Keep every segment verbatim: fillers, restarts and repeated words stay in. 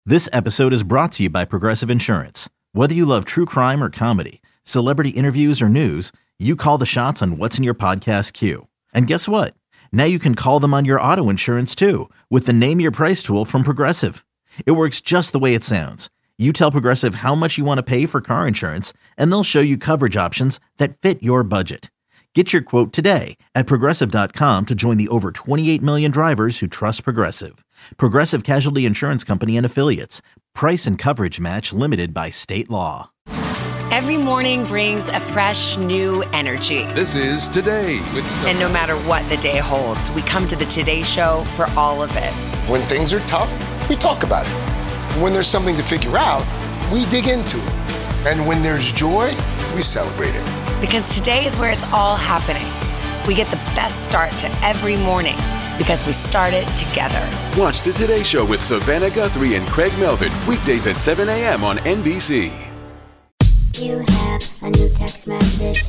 This episode is brought to you by Progressive Insurance. Whether you love true crime or comedy, celebrity interviews or news, you call the shots on what's in your podcast queue. And guess what? Now you can call them on your auto insurance too with the Name Your Price tool from Progressive. It works just the way it sounds. You tell Progressive how much you want to pay for car insurance, and they'll show you coverage options that fit your budget. Get your quote today at Progressive dot com to join the over twenty-eight million drivers who trust Progressive. Progressive Casualty Insurance Company and Affiliates. Price and coverage match limited by state law. Every morning brings a fresh, new energy. This is Today with Sophie. And no matter what the day holds, we come to the Today Show for all of it. When things are tough, we talk about it. When there's something to figure out, we dig into it. And when there's joy, we celebrate it. Because today is where it's all happening. We get the best start to every morning because we start it together. Watch the Today Show with Savannah Guthrie and Craig Melvin, weekdays at seven a.m. on N B C. You have a new text message.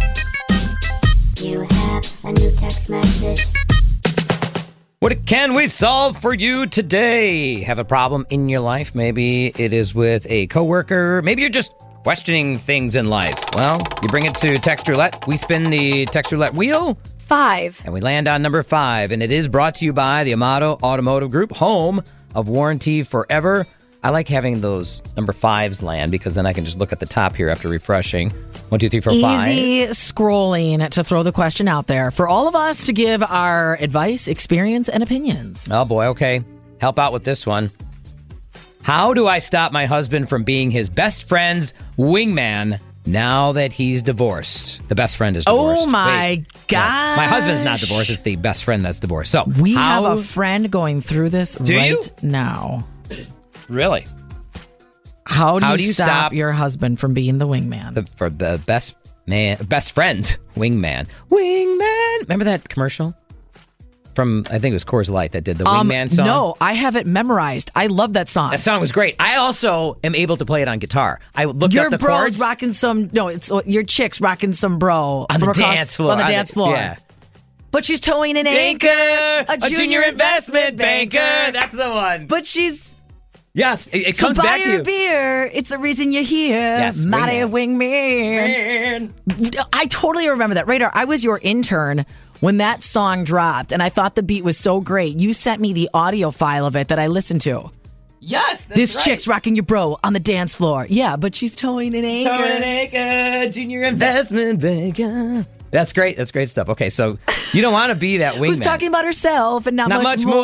You have a new text message. What can we solve for you today? Have a problem in your life? Maybe it is with a coworker. Maybe you're just questioning things in life. Well, you bring it to Text Roulette. We spin the Text Roulette wheel. Five. And we land on number five. And it is brought to you by the Amato Automotive Group, home of warranty forever. I like having those number fives land because then I can just look at the top here after refreshing. One, two, three, four, five. Easy scrolling to throw the question out there for all of us to give our advice, experience, and opinions. Oh, boy. Okay. Help out with this one. How do I stop my husband from being his best friend's wingman now that he's divorced? The best friend is divorced. Oh, my Wait, gosh. yes. My husband's not divorced. It's the best friend that's divorced. So we how... have a friend going through this Do right you? now. Really? How do, How you, do you stop, stop your husband from being the wingman? The, for the best man, best friend's wingman. Wingman. Remember that commercial? From, I think it was Coors Light that did the um, Wingman song. No, I have it memorized. I love that song. That song was great. I also am able to play it on guitar. I looked your up the bro's chords. rocking some, no, it's your chick's rocking some bro. On the from across- dance floor. On the On dance the- floor. yeah. But she's towing an Banker, anchor. a junior investment banker. That's the one. But she's... Yes, it, it So comes buy back to her you. beer. It's the reason you're here. Yes, Mighty wingman. wingman. I totally remember that. Radar, I was your intern when that song dropped, and I thought the beat was so great. You sent me the audio file of it that I listened to. Yes, that's This right. chick's rocking your bro on the dance floor. Yeah, but she's towing an anchor. Towing an anchor, junior investment banker. That's great. That's great stuff. Okay, so you don't want to be that wingman. Who's talking about herself and not, Not much, much more.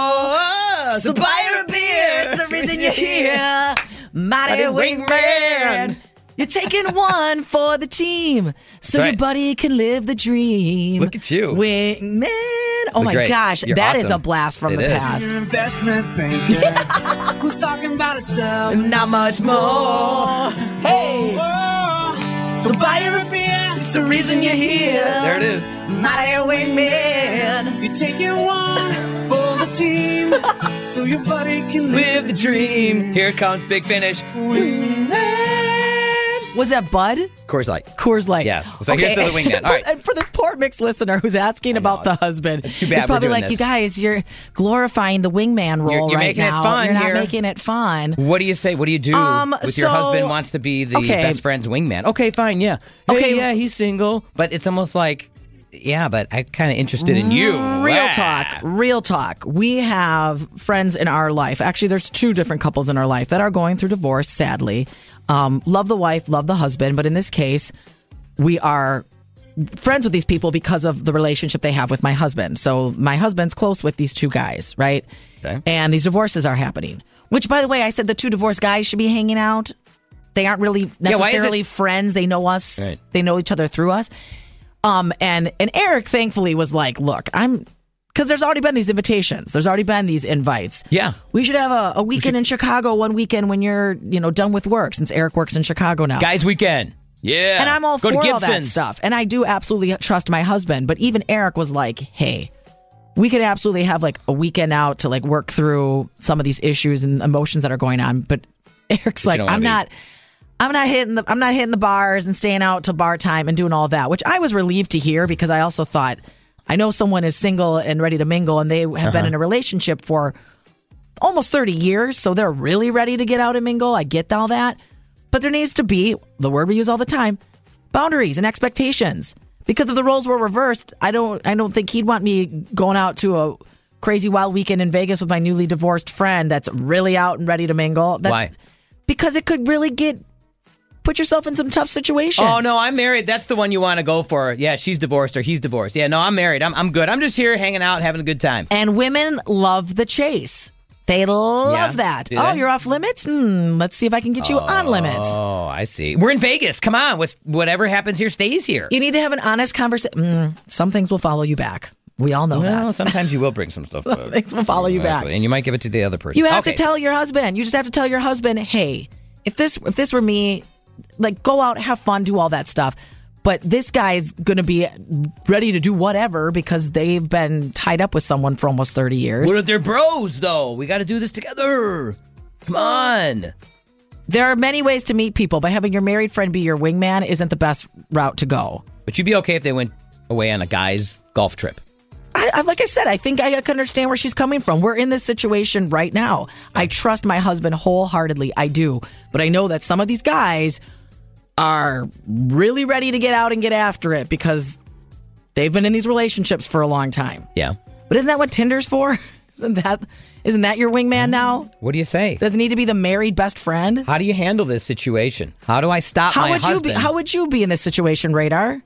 more. So buy her a beer. It's the reason you're here. Mighty wingman. You're taking one for the team so That's your right. buddy can live the dream. Look at you. Wingman. Oh, Look my great. gosh. You're that is awesome. a blast from It the is. past. Investment banker who's talking about herself. Not much more. Hey. So buy her a beer. It's the reason you're here. There it is. Mighty wingman. You're taking one for the team so your buddy can live. Live the dream. Here comes Big Finish. Was that Bud? Coors Light. Coors Light. Yeah. So here's to the wingman. All right. And for this poor mixed listener who's asking about the husband, It's too bad he's we're probably doing like, this. you guys, you're glorifying the wingman role You're- you're right making it now. fun you're not here. making it fun. What do you say? What do you do Um, with your so- husband wants to be the okay. best friend's wingman? Okay, fine, yeah. Hey, Okay. yeah, he's single, but it's almost like, yeah, but I'm kind of interested in you. Real Ah. talk. Real talk. We have friends in our life. Actually, there's two different couples in our life that are going through divorce, sadly. Um, love the wife, love the husband. But in this case, we are friends with these people because of the relationship they have with my husband. So my husband's close with these two guys, right? Okay. And these divorces are happening. Which, by the way, I said the two divorced guys should be hanging out. They aren't really Yeah, why is necessarily it- friends. They know us. Right. They know each other through us. Um, and, and Eric, thankfully, was like, look, I'm... Because there's already been these invitations. There's already been these invites. Yeah. We should have a, a weekend in Chicago one weekend when you're, you know, done with work, since Eric works in Chicago now. Guys weekend. Yeah. And I'm all Go for to all that Gibson's. stuff. And I do absolutely trust my husband. But even Eric was like, hey, we could absolutely have like a weekend out to like work through some of these issues and emotions that are going on. But Eric's But you like, don't wanna I'm be- not... I'm not hitting the I'm not hitting the bars and staying out till bar time and doing all that, which I was relieved to hear, because I also thought, I know someone is single and ready to mingle, and they have Uh-huh. been in a relationship for almost thirty years, so they're really ready to get out and mingle. I get all that. But there needs to be, the word we use all the time, boundaries and expectations. Because if the roles were reversed, I don't I don't think he'd want me going out to a crazy wild weekend in Vegas with my newly divorced friend that's really out and ready to mingle. That, Why? Because it could really get, put yourself in some tough situations. Oh, no, I'm married. That's the one you want to go for. Yeah, she's divorced or he's divorced. Yeah, no, I'm married. I'm I'm good. I'm just here hanging out, having a good time. And women love the chase. They love Yeah, that. do Oh, they? you're off limits? Hmm, let's see if I can get you on limits. Oh, I see. We're in Vegas. Come on. What's, whatever happens here stays here. You need to have an honest conversation. Mm, some things will follow you back. We all know Well, that. sometimes you will bring some stuff back. Things will follow you back. And you might give it to the other person. You have Okay. to tell your husband. You just have to tell your husband, hey, if this if this were me, like go out, have fun, do all that stuff. But this guy's going to be ready to do whatever because they've been tied up with someone for almost thirty years. What if they're bros, though? We got to do this together. Come on. There are many ways to meet people, but having your married friend be your wingman isn't the best route to go. But you'd be okay if they went away on a guy's golf trip. I, I, like I said, I think I can understand where she's coming from. We're in this situation right now. I trust my husband wholeheartedly. I do. But I know that some of these guys are really ready to get out and get after it because they've been in these relationships for a long time. Yeah. But isn't that what Tinder's for? Isn't that isn't that your wingman now? What do you say? Does it need to be the married best friend? How do you handle this situation? How do I stop How my would husband? you be? How would you be in this situation, Radar?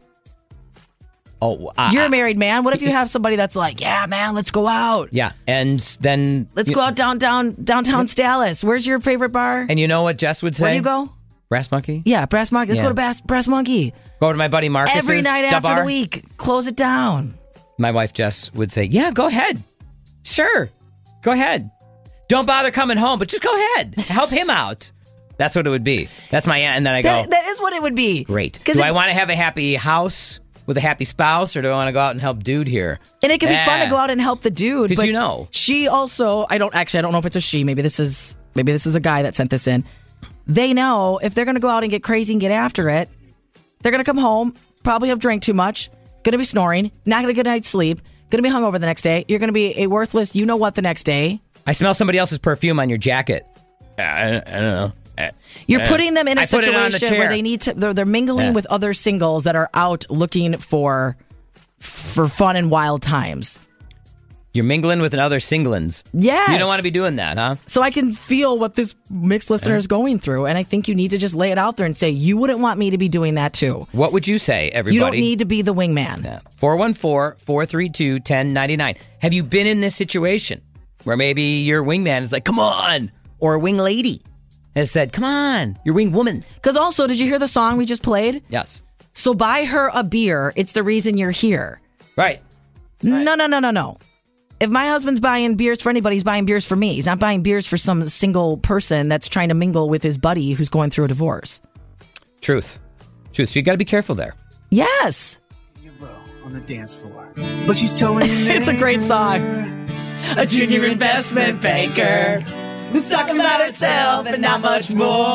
Oh, uh, You're a married man. What if you have somebody that's like, yeah, man, let's go out. Yeah, and then Let's go out downtown downtown Dallas. Where's your favorite bar? And you know what Jess would say? Where do you go? Brass Monkey. Yeah, Brass Monkey. Let's Yeah. go to Brass, Brass Monkey. Go to my buddy Marcus's Every night dub after bar. the week. Close it down. My wife Jess would say, "Yeah, go ahead. Sure, go ahead. Don't bother coming home, but just go ahead. Help him out." That's what it would be. That's my aunt, and then I go, That, that is what it would be. "Great. Because Do I want to have a happy house with a happy spouse, or do I want to go out and help dude here?" And it can be fun Eh. to go out and help the dude. 'Cause but you know. She also, I don't actually, I don't know if it's a she. Maybe this is, maybe this is a guy that sent this in. They know if they're going to go out and get crazy and get after it, they're going to come home, probably have drank too much, going to be snoring, not going to get a night's sleep, going to be hungover the next day. You're going to be a worthless, you know what, the next day. I smell somebody else's perfume on your jacket. I, I don't know. You're Uh, putting them in a I put it on the situation where chair. they need to. They're, they're mingling Yeah. with other singles that are out looking for for fun and wild times. You're mingling with another singlins. Yes. You don't want to be doing that, huh? So I can feel what this mixed listener is going through, and I think you need to just lay it out there and say you wouldn't want me to be doing that too. What would you say, everybody? You don't need to be the wingman. Yeah. four one four, four three two, one zero nine nine. Have you been in this situation where maybe your wingman is like, come on, or a wing lady has said, come on, your wing woman? Because also, did you hear the song we just played? Yes. So buy her a beer. It's the reason you're here. Right. No, no, no, no, no. If my husband's buying beers for anybody, he's buying beers for me. He's not buying beers for some single person that's trying to mingle with his buddy who's going through a divorce. Truth. Truth. So you got to be careful there. Yes. On the dance floor, but she's towing you. It's a great song. A junior investment banker who's talking about herself and not much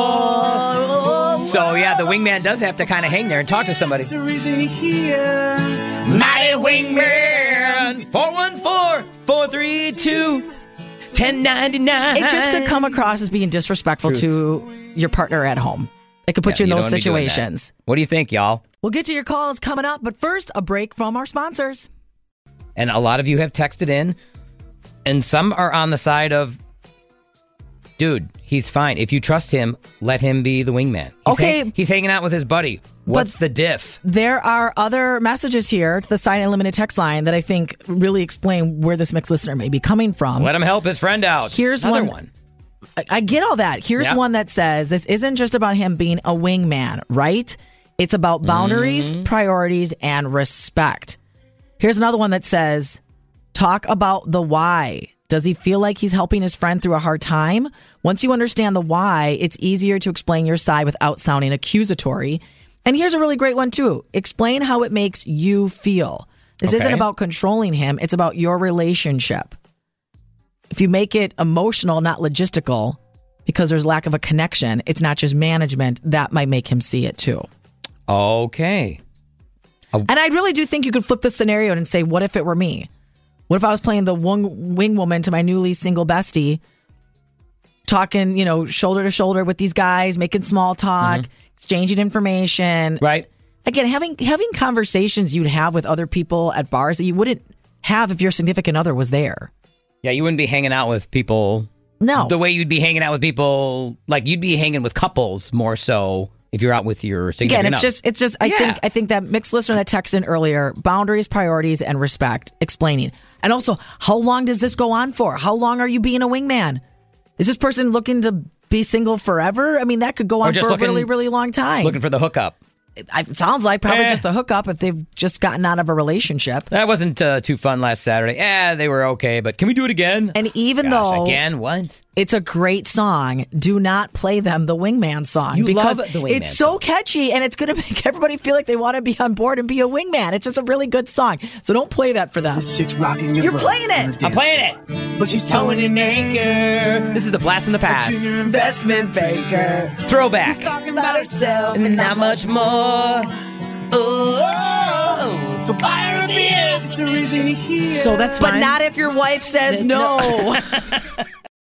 more. So, yeah, the wingman does have to kind of hang there and talk to somebody. That's the reason you're here. Mighty Wingman, four one four, four three two, one zero nine nine. It just could come across as being disrespectful Truth. to your partner at home. It could put Yeah, you in you those don't wanna be doing that. situations. What do you think, y'all? We'll get to your calls coming up, but first, a break from our sponsors. And a lot of you have texted in, and some are on the side of, dude, he's fine. If you trust him, let him be the wingman. He's Okay. hang- he's hanging out with his buddy. What's the diff? There are other messages here to the Sign and Limited text line that I think really explain where this mixed listener may be coming from. Let him help his friend out. Here's Another one- one. I, I get all that. Here's Yeah. one that says this isn't just about him being a wingman, right? It's about boundaries, Mm-hmm. priorities, and respect. Here's another one that says, talk about the why. Does he feel like he's helping his friend through a hard time? Once you understand the why, it's easier to explain your side without sounding accusatory. And here's a really great one, too. Explain how it makes you feel. This Okay. isn't about controlling him. It's about your relationship. If you make it emotional, not logistical, because there's lack of a connection, it's not just management, that might make him see it, too. Okay. And I really do think you could flip the scenario and say, what if it were me? What if I was playing the wing, wing woman to my newly single bestie talking, you know, shoulder to shoulder with these guys, making small talk, mm-hmm. exchanging information. Right. Again, having having conversations you'd have with other people at bars that you wouldn't have if your significant other was there. Yeah, you wouldn't be hanging out with people. No. The way you'd be hanging out with people, like you'd be hanging with couples more so if you're out with your significant other. Again, it's just, it's just. I yeah. think, I think that mixed listener that texted in earlier, boundaries, priorities, and respect, explaining, and also, how long does this go on for? How long are you being a wingman? Is this person looking to be single forever? I mean, that could go on for looking, a really, really long time. Looking for the hookup. It, it sounds like probably eh. just a hookup if they've just gotten out of a relationship. That wasn't uh, too fun last Saturday. Yeah, they were okay, but can we do it again? And even Gosh, though again, what? It's a great song, do not play them the Wingman song. You because love the Wingman it's so song. catchy and it's going to make everybody feel like they want to be on board and be a wingman. It's just a really good song. So don't play that for them. This chick's rocking your You're butt playing on it. a I'm playing dance. it. But she's towing an anchor. This is the blast from the past. Junior Investment banker. Throwback. talking about herself. And not much more. Oh, so buy her a beer. That's the reason you're here. So that's But fine. not if your wife says no.